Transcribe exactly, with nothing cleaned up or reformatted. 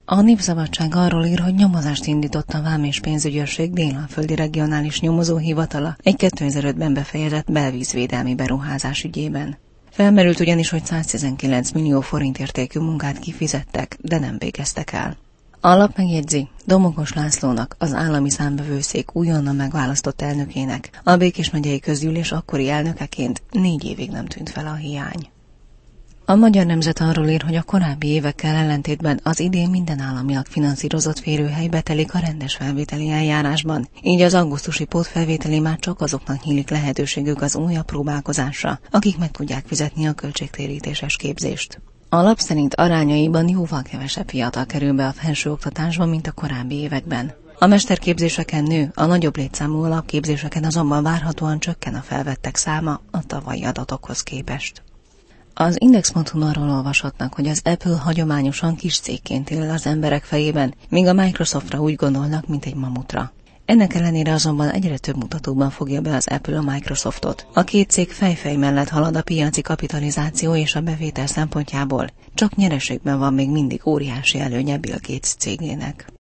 A Népszabadság arról ír, hogy nyomozást indított a Vám és Pénzügyőrség Dél-Alföldi Regionális Nyomozóhivatala egy kétezer-ötben befejezett belvízvédelmi beruházás ügyében. Felmerült ugyanis, hogy száztizenkilenc millió forint értékű munkát kifizettek, de nem végeztek el. A lap megjegyzi, Domokos Lászlónak, az állami számvevőszék újonnan megválasztott elnökének, a Békés megyei közgyűlés akkori elnökeként négy évig nem tűnt fel a hiány. A Magyar Nemzet arról ír, hogy a korábbi évekkel ellentétben az idén minden államilag finanszírozott férőhely betelik a rendes felvételi eljárásban, így az augusztusi pótfelvételi már csak azoknak nyílik lehetőségük az újabb próbálkozásra, akik meg tudják fizetni a költségtérítéses képzést. A lap szerint arányaiban jóval kevesebb fiatal kerül be a felsőoktatásba, mint a korábbi években. A mesterképzéseken nő, a nagyobb létszámú alapképzéseken azonban várhatóan csökken a felvettek száma a tavalyi adatokhoz képest. Az Index pont hu arról olvashatnak, hogy az Apple hagyományosan kis cégként él az emberek fejében, míg a Microsoftra úgy gondolnak, mint egy mamutra. Ennek ellenére azonban egyre több mutatóban fogja be az Apple a Microsoftot. A két cég fejfej mellett halad a piaci kapitalizáció és a bevétel szempontjából, csak nyereségben van még mindig óriási előnye Bill Gates cégének.